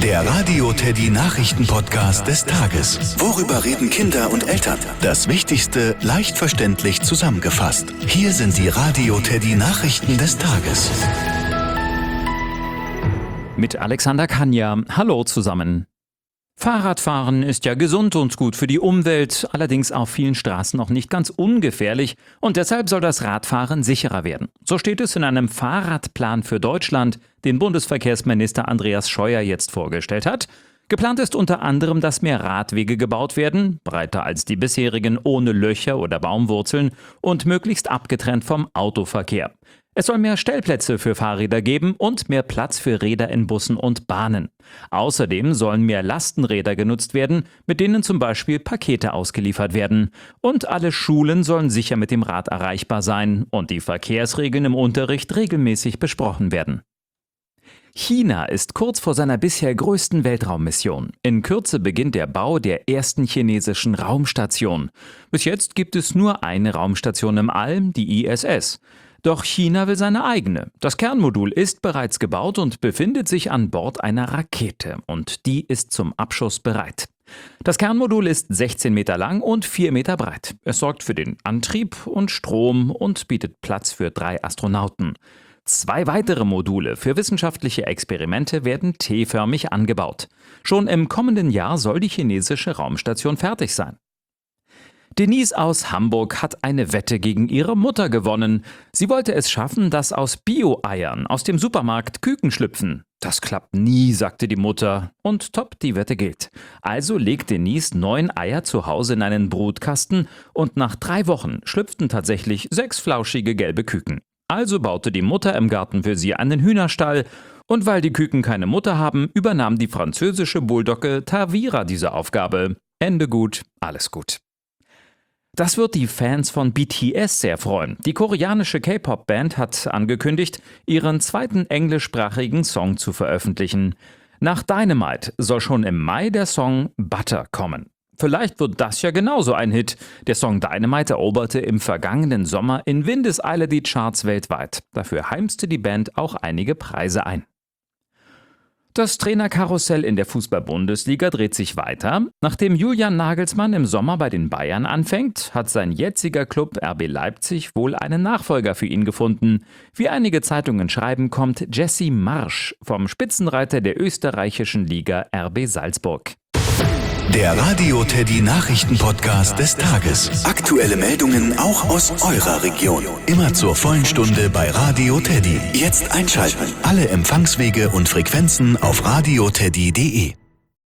Der Radio Teddy Nachrichten-Podcast des Tages. Worüber reden Kinder und Eltern? Das Wichtigste leicht verständlich zusammengefasst. Hier sind die Radio Teddy Nachrichten des Tages. Mit Alexander Kanja. Hallo zusammen. Fahrradfahren ist ja gesund und gut für die Umwelt, allerdings auf vielen Straßen noch nicht ganz ungefährlich und deshalb soll das Radfahren sicherer werden. So steht es in einem Fahrradplan für Deutschland, den Bundesverkehrsminister Andreas Scheuer jetzt vorgestellt hat. Geplant ist unter anderem, dass mehr Radwege gebaut werden, breiter als die bisherigen, ohne Löcher oder Baumwurzeln und möglichst abgetrennt vom Autoverkehr. Es soll mehr Stellplätze für Fahrräder geben und mehr Platz für Räder in Bussen und Bahnen. Außerdem sollen mehr Lastenräder genutzt werden, mit denen zum Beispiel Pakete ausgeliefert werden. Und alle Schulen sollen sicher mit dem Rad erreichbar sein und die Verkehrsregeln im Unterricht regelmäßig besprochen werden. China ist kurz vor seiner bisher größten Weltraummission. In Kürze beginnt der Bau der ersten chinesischen Raumstation. Bis jetzt gibt es nur eine Raumstation im All, die ISS. Doch China will seine eigene. Das Kernmodul ist bereits gebaut und befindet sich an Bord einer Rakete. Und die ist zum Abschuss bereit. Das Kernmodul ist 16 Meter lang und 4 Meter breit. Es sorgt für den Antrieb und Strom und bietet Platz für 3 Astronauten. 2 weitere Module für wissenschaftliche Experimente werden T-förmig angebaut. Schon im kommenden Jahr soll die chinesische Raumstation fertig sein. Denise aus Hamburg hat eine Wette gegen ihre Mutter gewonnen. Sie wollte es schaffen, dass aus Bio-Eiern aus dem Supermarkt Küken schlüpfen. Das klappt nie, sagte die Mutter. Und top, die Wette gilt. Also legt Denise 9 Eier zu Hause in einen Brutkasten und nach 3 Wochen schlüpften tatsächlich 6 flauschige gelbe Küken. Also baute die Mutter im Garten für sie einen Hühnerstall. Und weil die Küken keine Mutter haben, übernahm die französische Bulldogge Tavira diese Aufgabe. Ende gut, alles gut. Das wird die Fans von BTS sehr freuen. Die koreanische K-Pop-Band hat angekündigt, ihren 2. englischsprachigen Song zu veröffentlichen. Nach Dynamite soll schon im Mai der Song Butter kommen. Vielleicht wird das ja genauso ein Hit. Der Song Dynamite eroberte im vergangenen Sommer in Windeseile die Charts weltweit. Dafür heimste die Band auch einige Preise ein. Das Trainerkarussell in der Fußball-Bundesliga dreht sich weiter. Nachdem Julian Nagelsmann im Sommer bei den Bayern anfängt, hat sein jetziger Club RB Leipzig wohl einen Nachfolger für ihn gefunden. Wie einige Zeitungen schreiben, kommt Jesse Marsch vom Spitzenreiter der österreichischen Liga RB Salzburg. Der Radio Teddy Nachrichten-Podcast des Tages. Aktuelle Meldungen auch aus eurer Region. Immer zur vollen Stunde bei Radio Teddy. Jetzt einschalten. Alle Empfangswege und Frequenzen auf radioteddy.de.